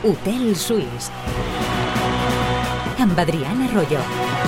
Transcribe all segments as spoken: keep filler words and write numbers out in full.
Hotel Suís amb Adrián Arroyo.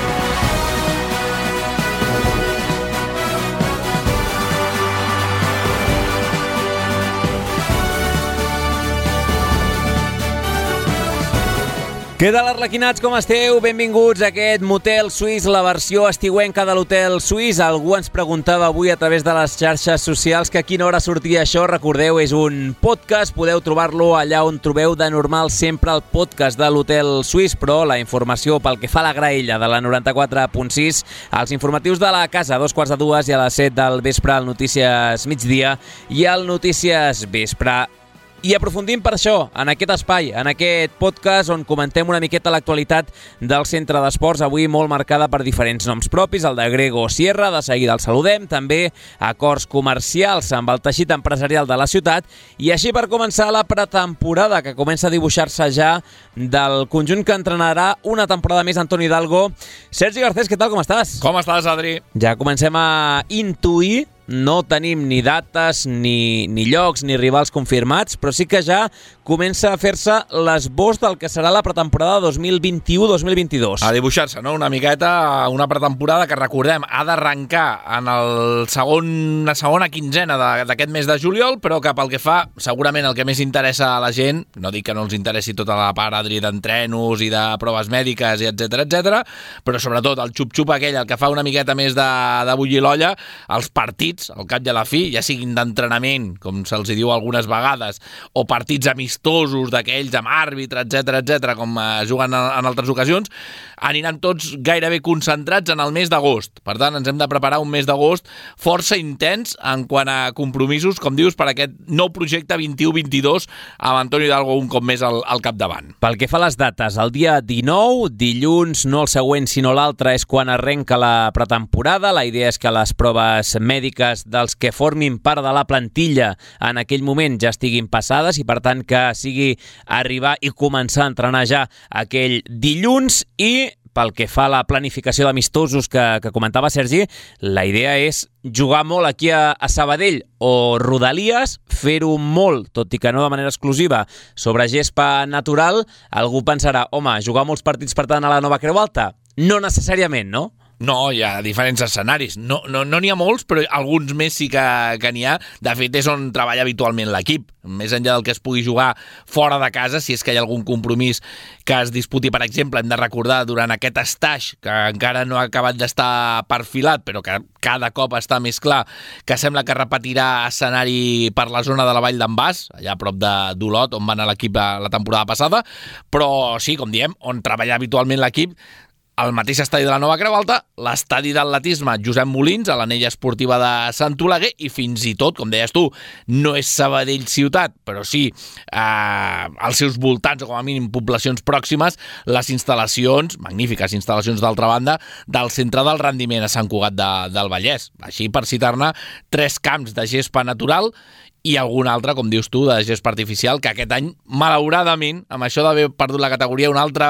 Què tal, arlequinats, com esteu? Benvinguts a aquest Motel Suís, la versió estiuenca de l'Hotel Suís. Algú ens preguntava avui a través de les xarxes socials que a quina hora sortia això. Recordeu, és un podcast, podeu trobar-lo allà on trobeu de normal sempre el podcast de l'Hotel Suís, però la informació pel que fa a la graella de la noranta-quatre punt sis, als informatius de la casa, a dos quarts de dues i a les set del vespre, al Notícies Migdia i al Notícies Vespre. I aprofundim per això, en aquest espai, en aquest podcast on comentem una miqueta l'actualitat del centre d'esports, avui molt marcada per diferents noms propis, el de Grego Sierra, de seguida el saludem, també acords comercials amb el teixit empresarial de la ciutat, i així per començar la pretemporada que comença a dibuixar-se ja del conjunt que entrenarà una temporada més Antoni Hidalgo. Sergi Garcés, què tal, com estàs? Com estàs, Adri? Ja comencem a intuir. No tenim ni dates, ni, ni llocs, ni rivals confirmats, però sí que ja comença a fer-se l'esbós del que serà la pretemporada dos mil vint-i-u dos mil vint-i-dos. A dibuixar-se, no? Una miqueta, una pretemporada que, recordem, ha d'arrencar en el segon, la segona quinzena d'aquest mes de juliol, però que pel que fa, segurament el que més interessa a la gent, no dic que no els interessi tota la part, Adri, d'entrenos i de proves mèdiques, i etcètera, etcètera, però sobretot el xup-xup aquell, el que fa una miqueta més de, de bullir l'olla, els partits, al cap i a la fi, ja siguin d'entrenament, com se'ls diu algunes vegades, o partits amistosos d'aquells amb àrbitre, etcètera, etcètera, com eh, juguen en, en altres ocasions, aniran tots gairebé concentrats en el mes d'agost. Per tant, ens hem de preparar un mes d'agost força intens en quant a compromisos, com dius, per aquest nou projecte vint-i-u vint-i-dos amb Antoni Hidalgo un cop més al, al capdavant. Pel que fa a les dates, el dia dinou, dilluns, no el següent sinó l'altre, és quan arrenca la pretemporada. La idea és que les proves mèdiques dels que formin part de la plantilla en aquell moment ja estiguin passades i per tant que sigui arribar i començar a entrenar ja aquell dilluns. I pel que fa a la planificació d'amistosos que, que comentava Sergi, la idea és jugar molt aquí a, a Sabadell o Rodalies, fer-ho molt, tot i que no de manera exclusiva, sobre gespa natural. Algú pensarà, home, jugar molts partits per tant a la Nova Creu Alta? No necessàriament, no? No, hi ha diferents escenaris. No n'hi no, no ha molts, però alguns més sí que, que n'hi ha. De fet, és on treballa habitualment l'equip. Més enllà del que es pugui jugar fora de casa, si és que hi ha algun compromís que es disputi, per exemple, hem de recordar durant aquest stage, que encara no ha acabat d'estar perfilat, però que cada cop està més clar, que sembla que repetirà escenari per la zona de la Vall d'en Bas, allà a prop de d'Olot, on va anar l'equip la temporada passada, però sí, com diem, on treballa habitualment l'equip, al mateix estadi de la Nova Creu Alta, l'estadi d'atletisme Josep Molins, a l'anella esportiva de Sant Oleguer, i fins i tot, com deies tu, no és Sabadell ciutat, però sí eh, als seus voltants, o com a mínim poblacions pròximes, les instal·lacions, magnífiques instal·lacions d'altra banda, del Centre del Rendiment a Sant Cugat de, del Vallès. Així, per citar-ne, tres camps de gespa natural i algun altre, com dius tu, de gespa artificial, que aquest any, malauradament, amb això d'haver perdut la categoria, una altra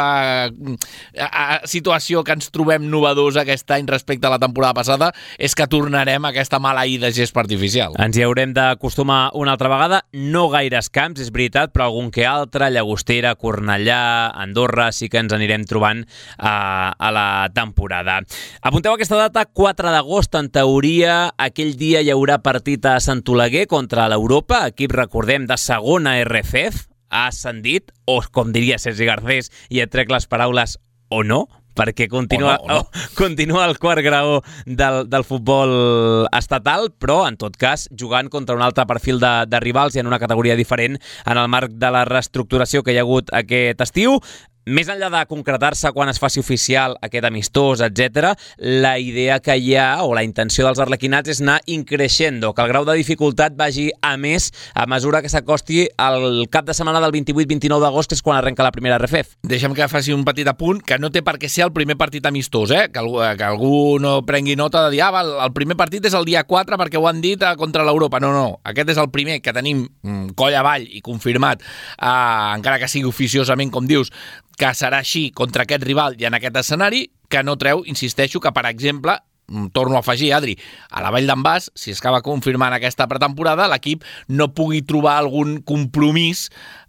situació que ens trobem novedosa aquest any respecte a la temporada passada, és que tornarem a aquesta maleïda gespa artificial. Ens hi haurem d'acostumar una altra vegada, no gaires camps, és veritat, però algun que altre, Llagostera, Cornellà, Andorra, sí que ens anirem trobant a, a la temporada. Apunteu aquesta data, quatre d'agost, en teoria, aquell dia hi haurà partit a Sant Oleguer contra la Europa, equip, recordem, de segona R F E F, ha ascendit, o com diria Sergi Garcés, i et trec les paraules, o no, perquè continua, o no, o no. Oh, continua el quart grau del, del futbol estatal, però en tot cas jugant contra un altre perfil de, de rivals i en una categoria diferent en el marc de la reestructuració que hi ha hagut aquest estiu. Més enllà de concretar-se quan es faci oficial aquest amistós, etcètera, la idea que hi ha, o la intenció dels arlequinats, és anar increixendo, que el grau de dificultat vagi a més a mesura que s'acosti el cap de setmana del vint-i-vuit vint-i-nou d'agost, que és quan arrenca la primera R F E F. Deixa'm que faci un petit apunt, que no té per què ser el primer partit amistós, eh? que, algú, que algú no prengui nota de dir, ah, val, el primer partit és el dia quatre perquè ho han dit contra l'Europa. No, no, aquest és el primer que tenim coll avall i confirmat, eh, encara que sigui oficiosament, com dius, que serà així contra aquest rival i en aquest escenari, que no treu, insisteixo, que, per exemple, torno a afegir, Adri, a la Vall d'en Bas, si es acaba confirmant aquesta pretemporada, l'equip no pugui trobar algun compromís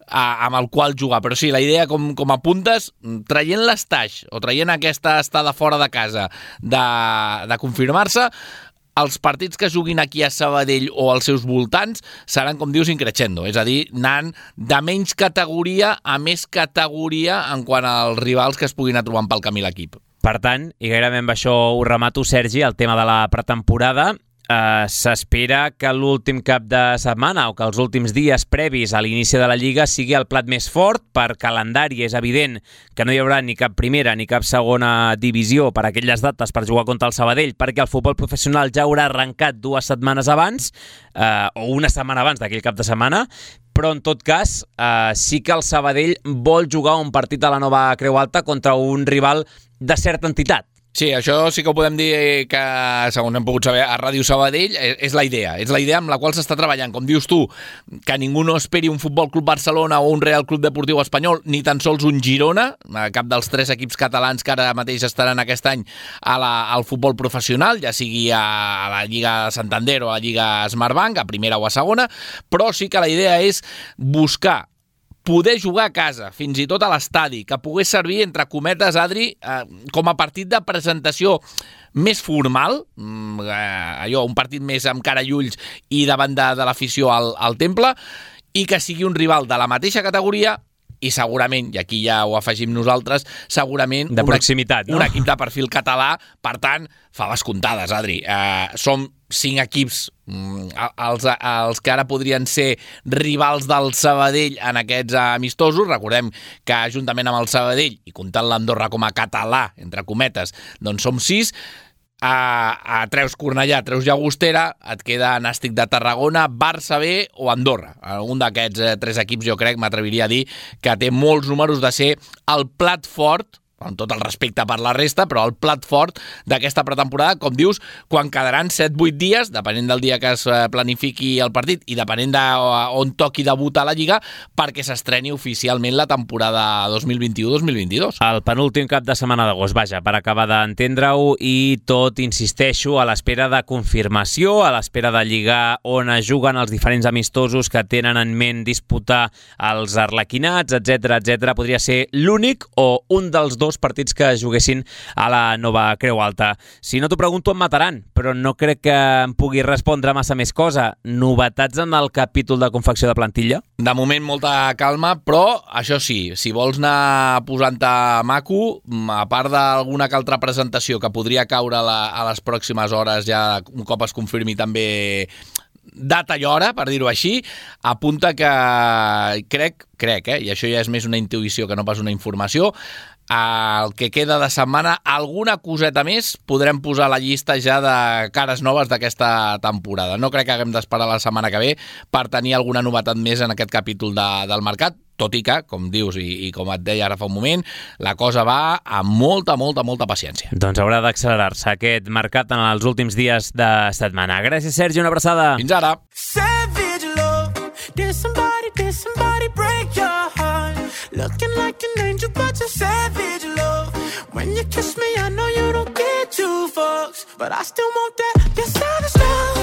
a, amb el qual jugar. Però sí, la idea, com, com apuntes, traient l'estaix o traient aquesta estada fora de casa de, de confirmar-se, els partits que juguin aquí a Sabadell o als seus voltants seran, com dius, increixendo, és a dir, anant de menys categoria a més categoria en quant als rivals que es puguin trobar pel camí l'equip. Per tant, i gairebé amb això ho remato, Sergi, el tema de la pretemporada. Uh, s'espera que l'últim cap de setmana o que els últims dies previs a l'inici de la Lliga sigui el plat més fort. Per calendari és evident que no hi haurà ni cap primera ni cap segona divisió per aquelles dates per jugar contra el Sabadell, perquè el futbol professional ja haurà arrencat dues setmanes abans uh, o una setmana abans d'aquell cap de setmana. Però, en tot cas, uh, sí que el Sabadell vol jugar un partit a la Nova Creu Alta contra un rival de certa entitat. Sí, això sí que ho podem dir que, segons hem pogut saber, a Ràdio Sabadell és la idea, és la idea amb la qual s'està treballant. Com dius tu, que ningú no esperi un Futbol Club Barcelona o un Real Club Deportiu Espanyol, ni tan sols un Girona, cap dels tres equips catalans que ara mateix estaran aquest any a la, al futbol professional, ja sigui a la Lliga Santander o a la Lliga Smartbank, a primera o a segona, però sí que la idea és buscar poder jugar a casa, fins i tot a l'estadi, que pogués servir, entre cometes, Adri, eh, com a partit de presentació més formal, eh, allò, un partit més amb cara i ulls i davant de, de l'afició al, al temple, i que sigui un rival de la mateixa categoria i segurament, i aquí ja ho afegim nosaltres, segurament de proximitat, un, no? un equip de perfil català, per tant, faves comptades, Adri. Eh, som cinc equips, mm, els, els que ara podrien ser rivals del Sabadell en aquests amistosos. Recordem que juntament amb el Sabadell, i comptant l'Andorra com a català, entre cometes, doncs som sis. A, a Treus Cornellà, Treus Llagostera, et queda Nàstic de Tarragona, Barça B o Andorra. Un d'aquests eh, tres equips, jo crec, m'atreviria a dir que té molts números de ser el plat fort, amb tot el respecte per la resta, però el plat fort d'aquesta pretemporada, com dius, quan quedaran set vuit dies, depenent del dia que es planifiqui el partit i depenent d'on toqui debutar a la Lliga, perquè s'estreni oficialment la temporada dos mil vint-i-u dos mil vint-i-dos. El penúltim cap de setmana d'agost, vaja, per acabar d'entendre-ho, i tot, insisteixo, a l'espera de confirmació, a l'espera de lligar on es juguen els diferents amistosos que tenen en ment disputar els arlequinats, etcètera, etcètera. Podria ser l'únic o un dels dos partits que juguessin a la Nova Creu Alta. Si no t'ho pregunto em mataran, però no crec que em pugui respondre massa més cosa. Novetats en el capítol de confecció de plantilla? De moment molta calma, però això sí, si vols anar posant-te maco, a part d'alguna que altra presentació que podria caure a, la, a les pròximes hores, ja un cop es confirmi també data i hora, per dir-ho així, apunta que crec, crec, eh, i això ja és més una intuïció que no pas una informació, el que queda de setmana, alguna coseta més podrem posar a la llista ja de cares noves d'aquesta temporada. No crec que haguem d'esperar la setmana que ve per tenir alguna novetat més en aquest capítol de, del mercat, tot i que, com dius i, i com et deia ara fa un moment, la cosa va amb molta, molta, molta paciència. Doncs haurà d'accelerar-se aquest mercat en els últims dies de setmana. Gràcies, Sergi, una abraçada. Fins ara. Savage love, did somebody, did somebody break your heart? Looking like an angel, but you're savage love. When you kiss me, I know you don't get two fucks, but I still want that. You're savage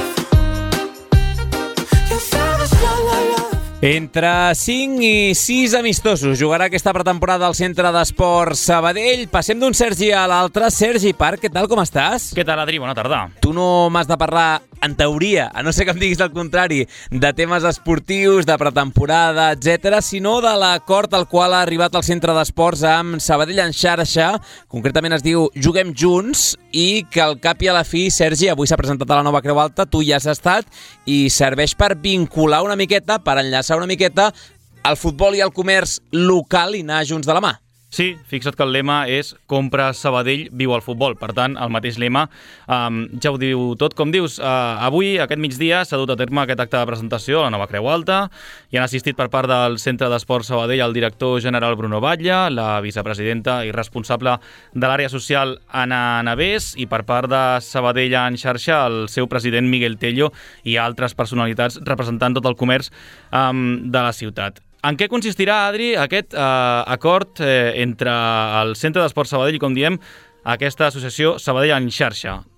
love. You're savage love, love, love. Entre cinc i sis amistosos jugarà aquesta pretemporada al Centre d'Esports Sabadell. Passem d'un Sergi a l'altre. Sergi Parc, què tal, com estàs? Què tal, Adri? Bona tarda. Tu no m'has de parlar, en teoria, a no ser que em diguis el contrari, de temes esportius, de pretemporada, etcètera, sinó de l'acord al qual ha arribat el Centre d'Esports amb Sabadell en xarxa. Concretament es diu Juguem Junts, i que al cap i a la fi, Sergi, avui s'ha presentat a la Nova Creu Alta, tu ja has estat, i serveix per vincular una miqueta, per enllaçar una miqueta el futbol i el comerç local i anar junts de la mà. Sí, fixa't que el lema és Compra Sabadell, viu el futbol. Per tant, el mateix lema um, ja ho diu tot. Com dius, uh, avui, aquest migdia, s'ha dut a terme aquest acte de presentació a la Nova Creu Alta i han assistit per part del Centre d'Esports Sabadell el director general Bruno Batlle, la vicepresidenta i responsable de l'àrea social Anna Navés, i per part de Sabadell en xarxa el seu president Miguel Tello i altres personalitats representant tot el comerç um, de la ciutat. En què consistirà, Adri, aquest eh, acord eh, entre el Centre d'Esports Sabadell i, com diem, aquesta associació Sabadell en xarxa?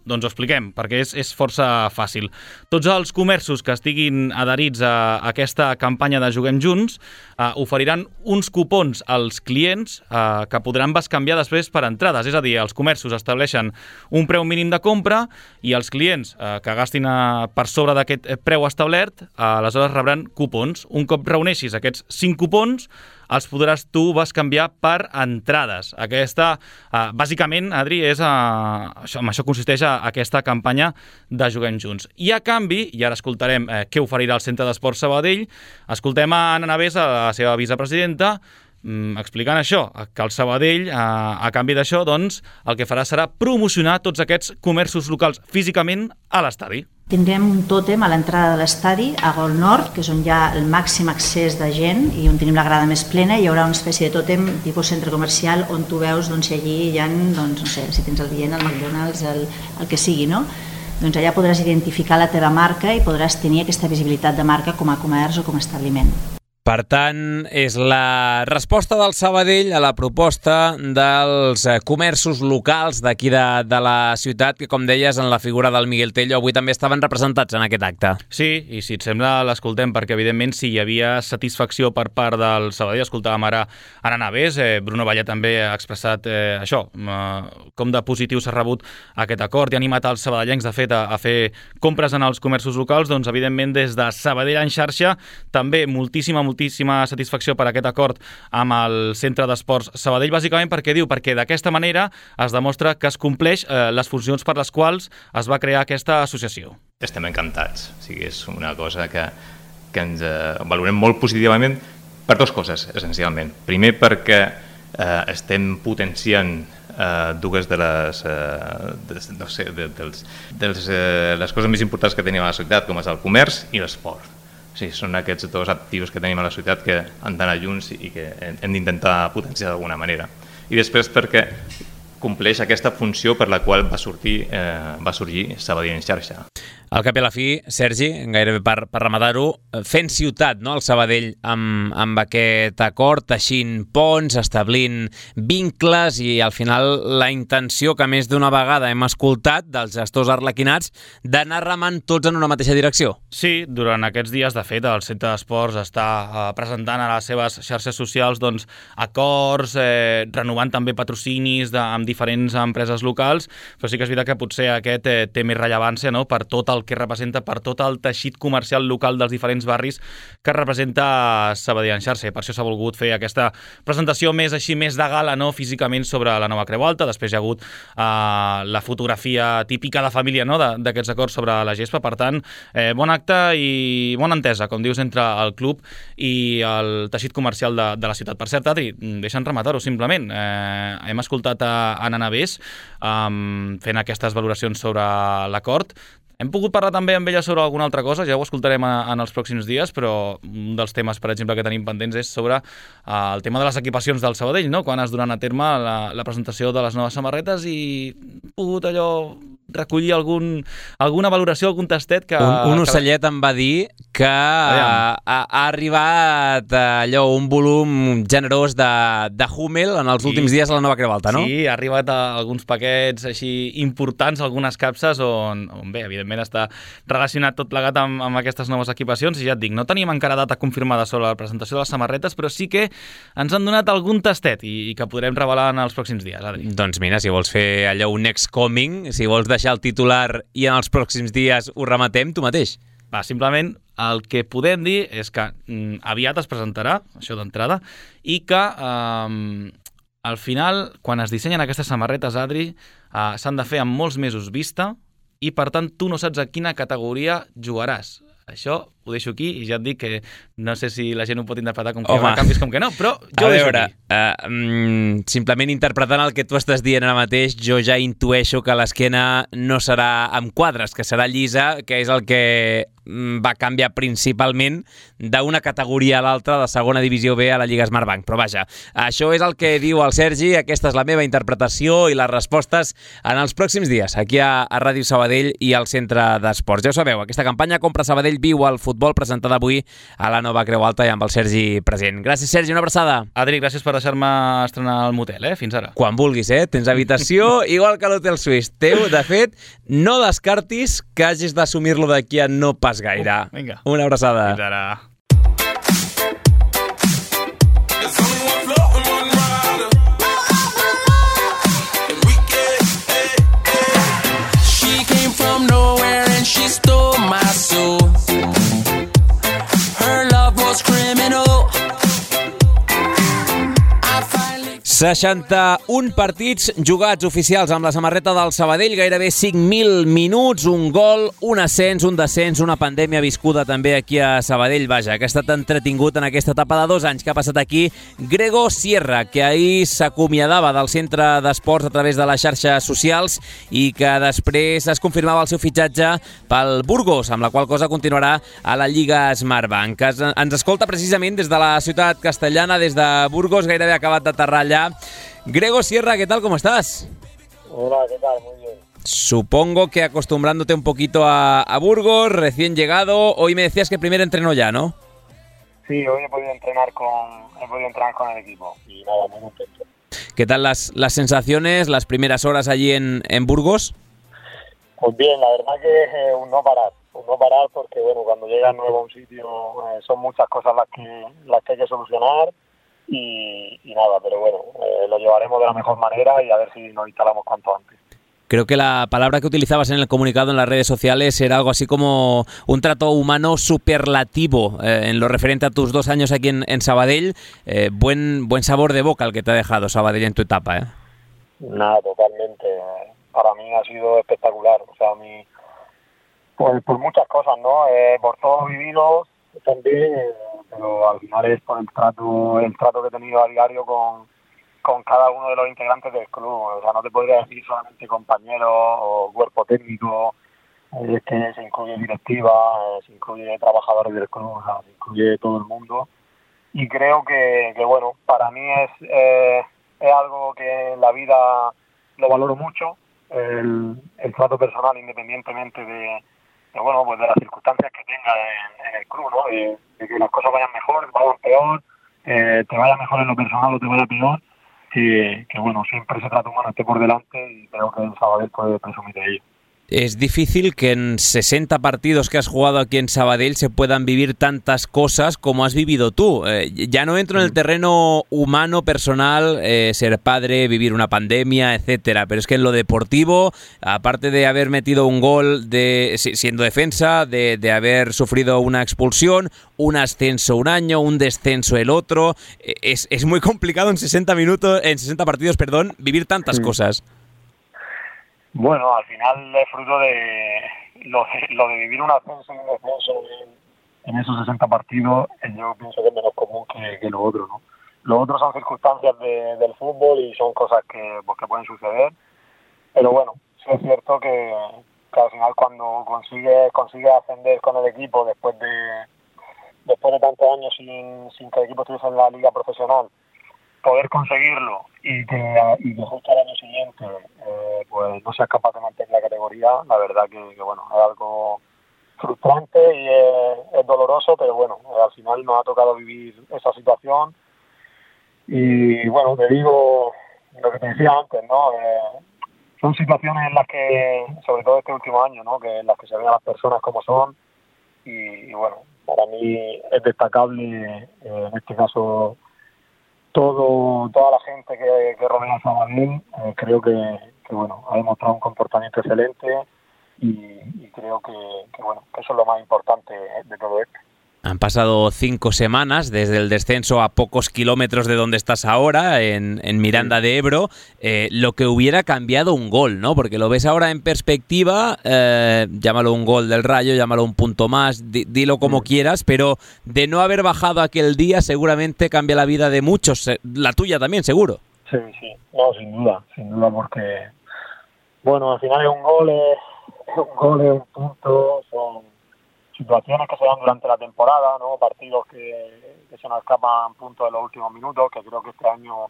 Doncs ho expliquem, perquè és, és força fàcil. Tots els comerços que estiguin adherits a aquesta campanya de Juguem Junts eh, oferiran uns cupons als clients eh, que podran bescanviar després per entrades. És a dir, els comerços estableixen un preu mínim de compra i els clients eh, que gastin eh, per sobre d'aquest preu establert, eh, aleshores rebran cupons. Un cop reuneixis aquests cinc cupons, els podràs tu bescanviar per entrades. Aquesta, eh, bàsicament, Adri, és, eh, això, amb això consisteix a aquesta campanya de Juguem Junts. I a canvi, i ara escoltarem eh, què oferirà el Centre d'Esports Sabadell, escoltem a Anna Navés, a la seva vicepresidenta, mm, explicant això, que el Sabadell, eh, a canvi d'això, doncs, el que farà serà promocionar tots aquests comerços locals físicament a l'estadi. Tindrem un tòtem a l'entrada de l'estadi, a Gol Nord, que és on hi ha el màxim accés de gent i on tenim la grada més plena. Hi haurà una espècie de tòtem tipus centre comercial on tu veus doncs, si allí hi ha, doncs, no sé, si tens el Dient, el McDonald's, el, el que sigui, no? Doncs allà podràs identificar la teva marca i podràs tenir aquesta visibilitat de marca com a comerç o com a establiment. Per tant, és la resposta del Sabadell a la proposta dels comerços locals d'aquí de, de la ciutat, que, com deies, en la figura del Miguel Tello, avui també estaven representats en aquest acte. Sí, i si et sembla, l'escoltem, perquè, evidentment, si hi havia satisfacció per part del Sabadell, escoltàvem ara Anna Navés, eh, Bruno Vallà també ha expressat eh, això, eh, com de positiu s'ha rebut aquest acord i ha animat els sabadellencs, de fet, a, a fer compres en els comerços locals. Doncs, evidentment, des de Sabadell en xarxa, també moltíssima, moltíssima moltíssima satisfacció per aquest acord amb el Centre d'Esports Sabadell, bàsicament perquè diu perquè d'aquesta manera es demostra que es compleix eh, les funcions per les quals es va crear aquesta associació. Estem encantats, o sigui, és una cosa que, que ens eh, valorem molt positivament per dues coses, essencialment. Primer, perquè eh, estem potenciant eh, dues de les, eh, de, no sé, de, dels, dels, eh, les coses més importants que tenim a la societat, com és el comerç i l'esport. Sí, són aquests dos actius que tenim a la societat que han d'anar junts i que hem d'intentar potenciar d'alguna manera. I després perquè compleix aquesta funció per la qual va sortir, eh, va sorgir Sabadell en xarxa. Al cap i a la fi, Sergi, gairebé per, per rematar-ho, fent ciutat, no?, el Sabadell amb, amb aquest acord, teixint ponts, establint vincles i al final la intenció que més d'una vegada hem escoltat dels gestors arlequinats d'anar remant tots en una mateixa direcció. Sí, durant aquests dies, de fet, el Centre d'Esports està eh, presentant a les seves xarxes socials doncs, acords, eh, renovant també patrocinis de, amb diferents empreses locals, però sí que és veritat que potser aquest eh, té més rellevància, no?, per tot el que representa, per tot el teixit comercial local dels diferents barris que representa Sabadell en xarxa. Per això s'ha volgut fer aquesta presentació més així, més de gala, no?, físicament sobre la nova Creu Alta. Després hi ha hagut eh, la fotografia típica de família, no?, d'aquests acords sobre la gespa. Per tant, eh, bon acte i bona entesa, com dius, entre el club i el teixit comercial de, de la ciutat. Per cert, Adri, deixa'ns rematar-ho simplement. Eh, hem escoltat a Anna Navés um, fent aquestes valoracions sobre l'acord. Hem pogut parlar també amb ella sobre alguna altra cosa, ja ho escoltarem en els pròxims dies, però un dels temes, per exemple, que tenim pendents és sobre uh, el tema de les equipacions del Sabadell, no?, quan es duran a terme la, la presentació de les noves samarretes, i he pogut allò recollir algun, alguna valoració, algun tastet que... Un, un ocellet que... em va dir que ha, ha arribat allò, un volum generós de, de Hummel en els sí. últims dies a la nova Creu Alta, no? Sí, ha arribat a alguns paquets així importants, algunes capses on, on bé, evidentment està relacionat tot plegat amb, amb aquestes noves equipacions, i ja et dic, no tenim encara data confirmada sobre la presentació de les samarretes, però sí que ens han donat algun tastet i, i que podrem revelar en els pròxims dies, Adri. Doncs mira, si vols fer allò un next coming, si vols deixar el titular i en els pròxims dies ho rematem, tu mateix. Va, simplement el que podem dir és que mm, aviat es presentarà, això d'entrada, i que eh, al final, quan es dissenyen aquestes samarretes, Adri, eh, s'han de fer amb molts mesos vista i, per tant, tu no saps a quina categoria jugaràs. Això ho deixo aquí i ja et dic que no sé si la gent ho pot interpretar com que hi canvis com que no, però jo a ho deixo veure, aquí. Uh, mm, simplement interpretant el que tu estàs dient ara mateix, jo ja intueixo que l'esquena no serà amb quadres, que serà llisa, que és el que va canviar principalment d'una categoria a l'altra de segona divisió B a la Lliga Smartbank. Però vaja, això és el que diu el Sergi, aquesta és la meva interpretació i les respostes en els pròxims dies, aquí a, a Ràdio Sabadell i al Centre d'Esports. Ja ho sabeu, aquesta campanya Compra Sabadell viu al futbol futbol, presentada avui a la Nova Creu Alta i amb el Sergi present. Gràcies, Sergi, una abraçada. Adri, gràcies per deixar-me estrenar al motel, eh? Fins ara. Quan vulguis, eh? Tens habitació igual que l'Hotel Suís. Teu, de fet, no descartis que hagis d'assumir-lo d'aquí a no pas gaire. Uh, vinga. Una abraçada. Fins ara. She stole my soul. Her love was criminal. seixanta-un partits jugats oficials amb la samarreta del Sabadell, gairebé cinc mil minuts, un gol, un ascens, un descens, una pandèmia viscuda també aquí a Sabadell. Vaja, que ha estat entretingut en aquesta etapa de dos anys que ha passat aquí Grego Sierra, que ahir s'acomiadava del centre d'esports a través de les xarxes socials i que després es confirmava el seu fitxatge pel Burgos, amb la qual cosa continuarà a la Lliga Smartbank. Ens escolta precisament des de la ciutat castellana, des de Burgos, gairebé acabat d'aterrar allà. Grego Sierra, ¿qué tal? ¿Cómo estás? Hola, ¿qué tal? Muy bien. Supongo que acostumbrándote un poquito a, a Burgos, recién llegado. Hoy me decías que primer entreno ya, ¿no? Sí, hoy he podido entrenar con, he podido entrenar con el equipo y nada, muy contento. ¿Qué tal las, las sensaciones, las primeras horas allí en, en Burgos? Pues bien, la verdad que es eh, un no parar, un no parar porque bueno, cuando llegas nuevo a un sitio eh, son muchas cosas las que, las que hay que solucionar. Y, y nada, pero bueno, eh, lo llevaremos de la mejor manera y a ver si nos instalamos cuanto antes. Creo que la palabra que utilizabas en el comunicado en las redes sociales era algo así como un trato humano superlativo eh, en lo referente a tus dos años aquí en, en Sabadell. Eh, buen buen sabor de boca el que te ha dejado Sabadell en tu etapa, ¿eh? Nada, totalmente. Para mí ha sido espectacular. O sea, mi, pues, por muchas cosas, ¿no? Eh, por todo lo vivido también... Eh, pero al final es por el trato el trato que he tenido a diario con, con cada uno de los integrantes del club. O sea, no te podría decir solamente compañeros o cuerpo técnico, es que se incluye directiva, se incluye trabajadores del club, o sea, se incluye todo el mundo. Y creo que, que bueno, para mí es, eh, es algo que en la vida lo valoro mucho, el, el trato personal independientemente de Pero bueno, pues de las circunstancias que tenga en, en el club, ¿no? De, de que las cosas vayan mejor, vayan peor, eh, te vaya mejor en lo personal o te vaya peor, que, que bueno, siempre ese trato humano esté por delante y creo que el Sabadell puede presumir de ello. Es difícil que en sesenta partidos que has jugado aquí en Sabadell se puedan vivir tantas cosas como has vivido tú. Eh, ya no entro en el terreno humano, personal, eh, ser padre, vivir una pandemia, etcétera. Pero es que en lo deportivo, aparte de haber metido un gol de siendo defensa, de, de haber sufrido una expulsión, un ascenso un año, un descenso el otro, es, es muy complicado en sesenta minutos, en sesenta partidos, perdón, vivir tantas sí. cosas. Bueno, al final es fruto de lo, de lo de vivir un ascenso y un descenso en, en esos sesenta partidos. Yo pienso que es menos común que, que lo otro, ¿no? Lo otro son circunstancias de, del fútbol y son cosas que, pues, que pueden suceder. Pero bueno, sí es cierto que, que al final cuando consigues consigue ascender con el equipo después de después de tantos años sin, sin que el equipo estuviese en la liga profesional, poder conseguirlo y que, y que justo al año siguiente eh, pues no seas capaz de mantener la categoría, la verdad que, que bueno, es algo frustrante y es, es doloroso, pero bueno, al final nos ha tocado vivir esa situación y bueno, te digo lo que te decía antes, ¿no? Eh, son situaciones en las que, sobre todo este último año, ¿no? Que en las que se ven a las personas como son y, y bueno, para mí es destacable eh, en este caso todo toda la gente que, que rodea a Sabadell. Eh, creo que, que bueno, ha demostrado un comportamiento excelente y, y creo que, que bueno, que eso es lo más importante de todo esto. Han pasado cinco semanas desde el descenso a pocos kilómetros de donde estás ahora, en, en Miranda de Ebro, eh, lo que hubiera cambiado un gol, ¿no? Porque lo ves ahora en perspectiva, eh, llámalo un gol del Rayo, llámalo un punto más, di, dilo como sí. quieras, pero de no haber bajado aquel día seguramente cambia la vida de muchos, la tuya también, seguro. Sí, sí, no, sin duda, sin duda, porque, bueno, al final es un gol, es, es un gol, es un punto, son situaciones que se dan durante la temporada, ¿no? Partidos que, que se nos escapan puntos en los últimos minutos, que creo que este año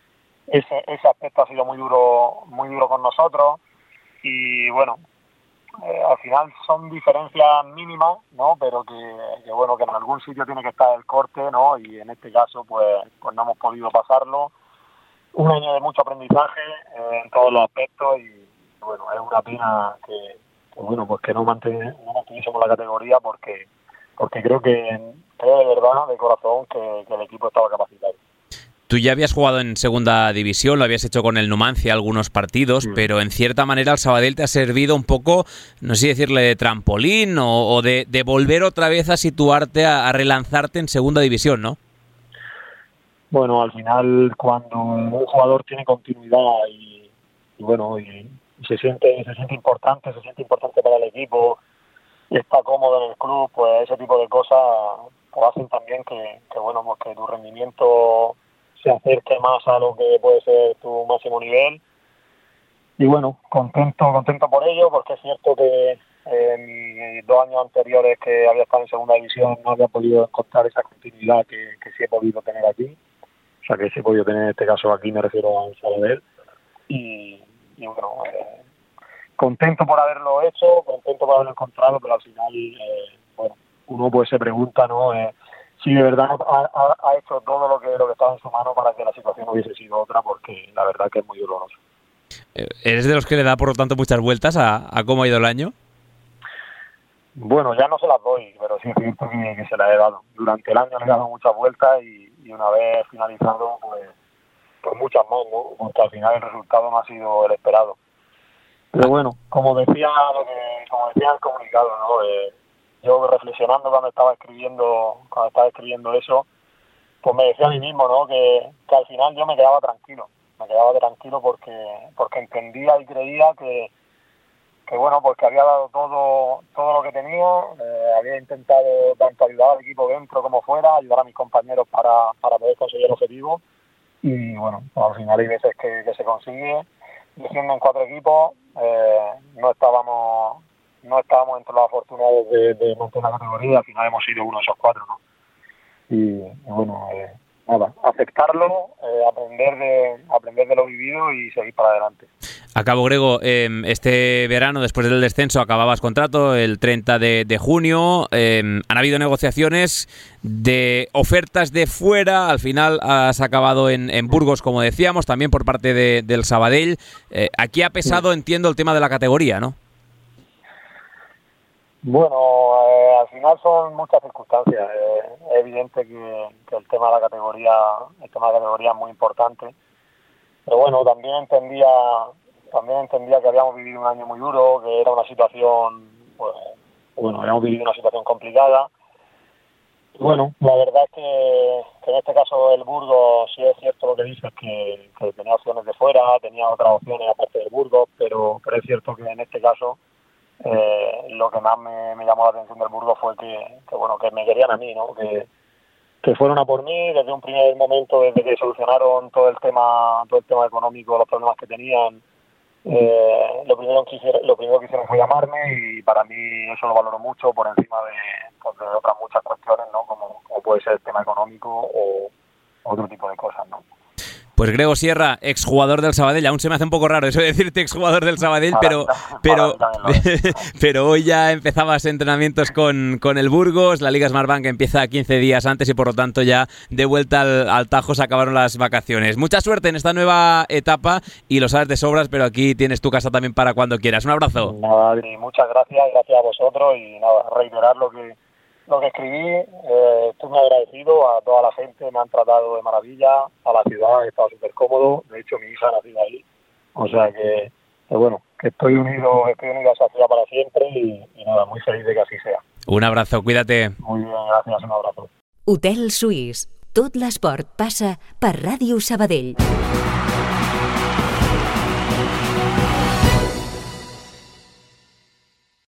ese, ese aspecto ha sido muy duro, muy duro con nosotros y bueno, eh, al final son diferencias mínimas, ¿no? Pero que, que, bueno, que en algún sitio tiene que estar el corte, ¿no? Y en este caso, pues, pues no hemos podido pasarlo. Un año de mucho aprendizaje eh, en todos los aspectos y, bueno, es una pena que, que bueno, pues que no mantuviésemos no mantuviésemos la categoría porque porque creo que creo de verdad, de corazón, que, que el equipo estaba capacitado. Tú ya habías jugado en segunda división, lo habías hecho con el Numancia algunos partidos, sí. Pero en cierta manera el Sabadell te ha servido un poco, no sé si decirle de trampolín o, o de, de volver otra vez a situarte, a, a relanzarte en segunda división, ¿no? Bueno, al final cuando un jugador tiene continuidad y, y bueno, y, y se siente se siente importante, se siente importante para el equipo y está cómodo en el club, pues ese tipo de cosas pues hacen también que, que bueno, pues que tu rendimiento se acerque más a lo que puede ser tu máximo nivel. Y bueno, contento contento por ello, porque es cierto que en mis dos años anteriores que había estado en segunda división no había podido encontrar esa continuidad que, que sí he podido tener aquí. O sea, que sí he podido tener en este caso aquí, me refiero a Sabadell. Y, y bueno, eh, contento por haberlo hecho, contento por haberlo encontrado, pero al final, eh, bueno, uno pues se pregunta, ¿no? Eh, si de verdad ha, ha, ha hecho todo lo que, lo que estaba en su mano para que la situación hubiese sido otra, porque la verdad que es muy doloroso. ¿Eres de los que le da, por lo tanto, muchas vueltas a, a cómo ha ido el año? Bueno, ya no se las doy, pero sí es cierto que, que se las he dado. Durante el año le he dado muchas vueltas y, y una vez finalizado, pues, pues muchas más, ¿no? Porque al final el resultado no ha sido el esperado. Pero bueno, como decía lo que, como decía el comunicado, ¿no? Eh, yo reflexionando cuando estaba escribiendo, cuando estaba escribiendo eso, pues me decía a mí mismo, ¿no? Que, que al final yo me quedaba tranquilo, me quedaba tranquilo porque, porque entendía y creía que que bueno, pues que había dado todo todo lo que tenía, eh, había intentado tanto ayudar al equipo dentro como fuera, ayudar a mis compañeros para, para poder conseguir el objetivo y bueno, pues al final hay veces que, que se consigue, y siendo en cuatro equipos eh, no estábamos no estábamos entre los afortunados de, de mantener la categoría, al final hemos sido uno de esos cuatro, ¿no? Y, y bueno, eh, nada, aceptarlo, eh, aprender de aprender de lo vivido y seguir para adelante. Acabo, Grego, eh, este verano, después del descenso, acababas contrato el treinta de junio. Eh, han habido negociaciones de ofertas de fuera. Al final has acabado en, en Burgos, como decíamos, también por parte de, del Sabadell. Eh, aquí ha pesado, sí. Entiendo, el tema de la categoría, ¿no? Bueno, eh, al final son muchas circunstancias. Eh, es evidente que, que el tema de la categoría, el tema de la categoría es muy importante. Pero bueno, también entendía... También entendía que habíamos vivido un año muy duro, que era una situación, pues, bueno, habíamos vivido una situación complicada. Y bueno, la verdad es que, que en este caso el Burgos, sí es cierto lo que dices, que, que tenía opciones de fuera, tenía otras opciones aparte del Burgos, pero, pero es cierto que en este caso eh, lo que más me, me llamó la atención del Burgos fue que, que, bueno, que me querían a mí, ¿no? Que, que fueron a por mí desde un primer momento, desde que solucionaron todo el tema, todo el tema económico, los problemas que tenían. Eh, lo primero que hicieron, lo primero que hicieron fue llamarme y para mí eso lo valoro mucho por encima de, pues, de otras muchas cuestiones, ¿no? Como, como puede ser el tema económico o otro tipo de cosas, ¿no? Pues Grego Sierra, exjugador del Sabadell, aún se me hace un poco raro eso de decirte exjugador del Sabadell, pero pero pero hoy ya empezabas entrenamientos con, con el Burgos, la Liga Smartbank empieza quince días antes y por lo tanto ya de vuelta al, al Tajo se acabaron las vacaciones. Mucha suerte en esta nueva etapa y lo sabes de sobras, pero aquí tienes tu casa también para cuando quieras. Un abrazo. Nada, muchas gracias, gracias a vosotros y nada, reiterar lo que Lo que escribí, eh, estoy muy agradecido a toda la gente, me han tratado de maravilla, a la ciudad, he estado súper cómodo, de hecho mi hija ha nacido ahí, o sea que, que bueno, que estoy unido, estoy unido a esa ciudad para siempre y, y nada, muy feliz de que así sea. Un abrazo, cuídate. Muy bien, gracias, un abrazo. Hotel Suís, tot l'esport passa per Ràdio Sabadell.